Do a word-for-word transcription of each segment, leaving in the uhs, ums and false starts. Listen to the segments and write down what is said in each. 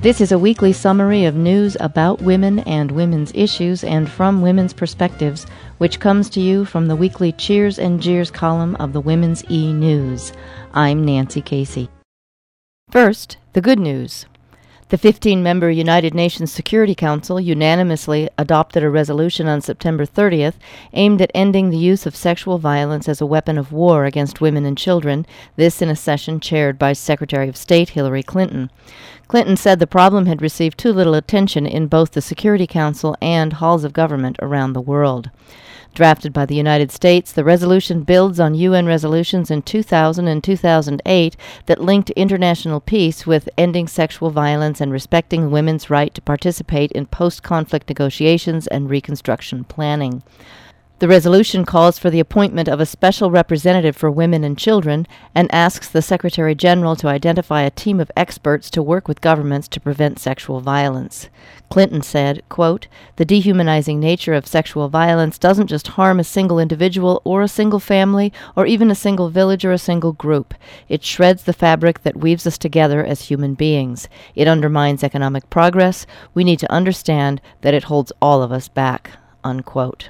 This is a weekly summary of news about women and women's issues and from women's perspectives, which comes to you from the weekly Cheers and Jeers column of the Women's E-News. I'm Nancy Casey. First, the good news. The fifteen-member United Nations Security Council unanimously adopted a resolution on September thirtieth aimed at ending the use of sexual violence as a weapon of war against women and children, this in a session chaired by Secretary of State Hillary Clinton. Clinton said the problem had received too little attention in both the Security Council and halls of government around the world. Drafted by the United States, the resolution builds on U N resolutions in two thousand and two thousand eight that linked international peace with ending sexual violence and respecting women's right to participate in post-conflict negotiations and reconstruction planning. The resolution calls for the appointment of a special representative for women and children and asks the Secretary General to identify a team of experts to work with governments to prevent sexual violence. Clinton said, quote, "The dehumanizing nature of sexual violence doesn't just harm a single individual or a single family or even a single village or a single group. It shreds the fabric that weaves us together as human beings. It undermines economic progress. We need to understand that it holds all of us back," unquote.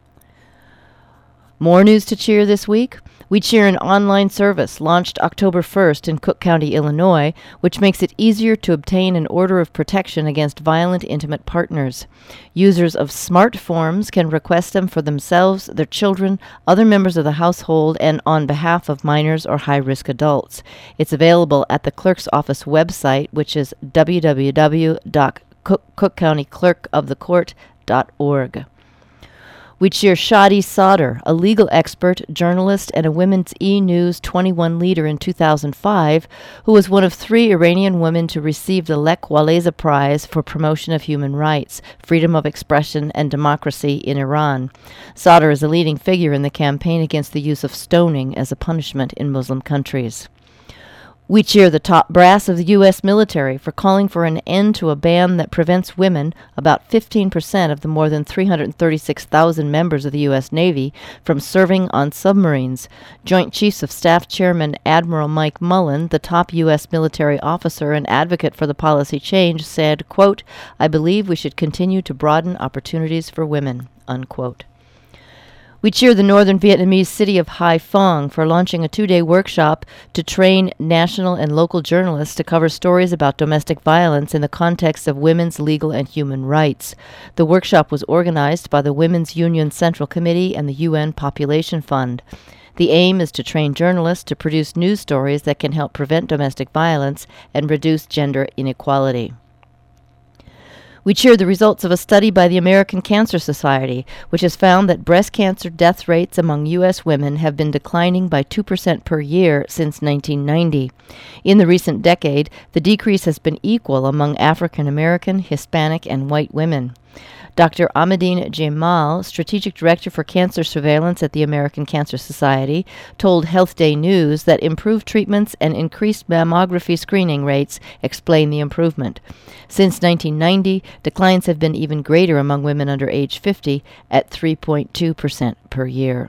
More news to cheer this week. We cheer an online service launched October first in Cook County, Illinois, which makes it easier to obtain an order of protection against violent intimate partners. Users of smart forms can request them for themselves, their children, other members of the household, and on behalf of minors or high-risk adults. It's available at the clerk's office website, which is w w w dot cook county clerk of the court dot org. We cheer Shadi Sadr, a legal expert, journalist, and a Women's E-News twenty-one leader in two thousand five, who was one of three Iranian women to receive the Lech Walesa Prize for promotion of human rights, freedom of expression, and democracy in Iran. Sadr is a leading figure in the campaign against the use of stoning as a punishment in Muslim countries. We cheer the top brass of the U S military for calling for an end to a ban that prevents women, about fifteen percent of the more than three hundred thirty-six thousand members of the U S Navy, from serving on submarines. Joint Chiefs of Staff Chairman Admiral Mike Mullen, the top U S military officer and advocate for the policy change, said, quote, "I believe we should continue to broaden opportunities for women," unquote. We cheer the northern Vietnamese city of Hai Phong for launching a two-day workshop to train national and local journalists to cover stories about domestic violence in the context of women's legal and human rights. The workshop was organized by the Women's Union Central Committee and the U N Population Fund. The aim is to train journalists to produce news stories that can help prevent domestic violence and reduce gender inequality. We cheer the results of a study by the American Cancer Society, which has found that breast cancer death rates among U S women have been declining by two percent per year since nineteen ninety. In the recent decade, the decrease has been equal among African American, Hispanic, and white women. Doctor Ahmadine Jamal, Strategic Director for Cancer Surveillance at the American Cancer Society, told Health Day News that improved treatments and increased mammography screening rates explain the improvement. Since nineteen ninety, declines have been even greater among women under age fifty at three point two percent per year.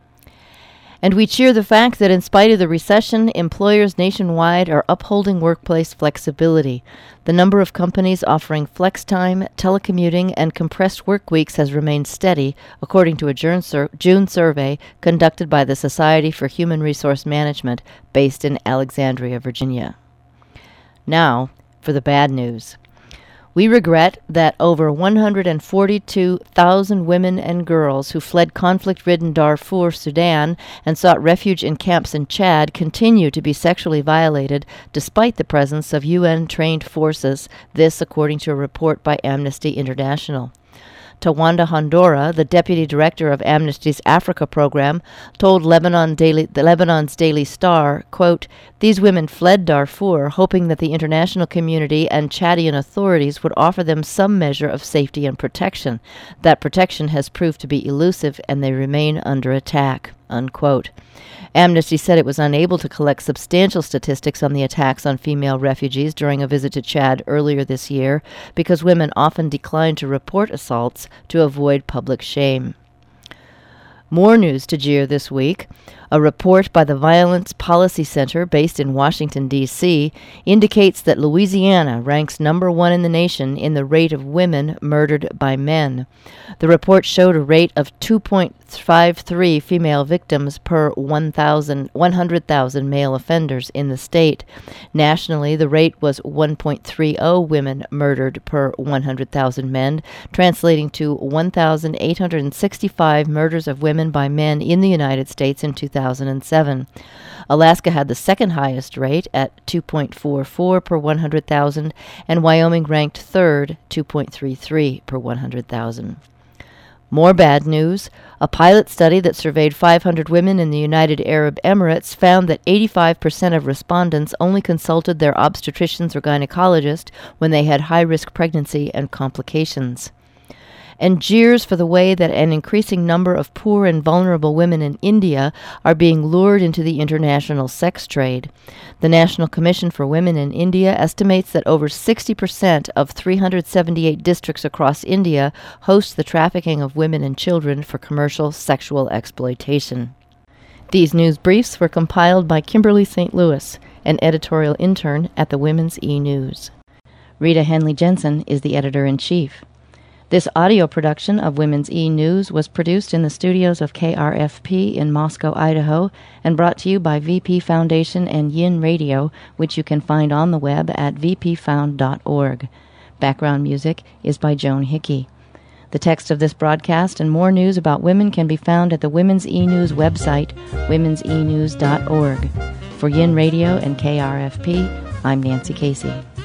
And we cheer the fact that in spite of the recession, employers nationwide are upholding workplace flexibility. The number of companies offering flex time, telecommuting, and compressed work weeks has remained steady, according to a June, sur- June survey conducted by the Society for Human Resource Management, based in Alexandria, Virginia. Now, for the bad news. We regret that over one hundred forty-two thousand women and girls who fled conflict-ridden Darfur, Sudan, and sought refuge in camps in Chad continue to be sexually violated despite the presence of U N-trained forces, this according to a report by Amnesty International. Tawanda Hondora, the deputy director of Amnesty's Africa program, told Lebanon Daily, the Lebanon's Daily Star, quote, "These women fled Darfur hoping that the international community and Chadian authorities would offer them some measure of safety and protection. That protection has proved to be elusive and they remain under attack," unquote. Amnesty said it was unable to collect substantial statistics on the attacks on female refugees during a visit to Chad earlier this year because women often declined to report assaults to avoid public shame. More news to jeer this week. A report by the Violence Policy Center, based in Washington, D C, indicates that Louisiana ranks number one in the nation in the rate of women murdered by men. The report showed a rate of two point five three female victims per one hundred thousand male offenders in the state. Nationally, the rate was one point three zero women murdered per one hundred thousand men, translating to one thousand eight hundred sixty-five murders of women by men in the United States in two thousand seven. Alaska had the second highest rate at two point four four per one hundred thousand, and Wyoming ranked third, two point three three per one hundred thousand. More bad news. A pilot study that surveyed five hundred women in the United Arab Emirates found that eighty-five percent of respondents only consulted their obstetricians or gynecologist when they had high-risk pregnancy and complications. And jeers for the way that an increasing number of poor and vulnerable women in India are being lured into the international sex trade. The National Commission for Women in India estimates that over sixty percent of three hundred seventy-eight districts across India host the trafficking of women and children for commercial sexual exploitation. These news briefs were compiled by Kimberly Saint Louis, an editorial intern at the Women's E-News. Rita Henley Jensen is the editor-in-chief. This audio production of Women's E-News was produced in the studios of K R F P in Moscow, Idaho, and brought to you by V P Foundation and Yin Radio, which you can find on the web at v p found dot org. Background music is by Joan Hickey. The text of this broadcast and more news about women can be found at the Women's E-News website, womens e news dot org. For Yin Radio and K R F P, I'm Nancy Casey.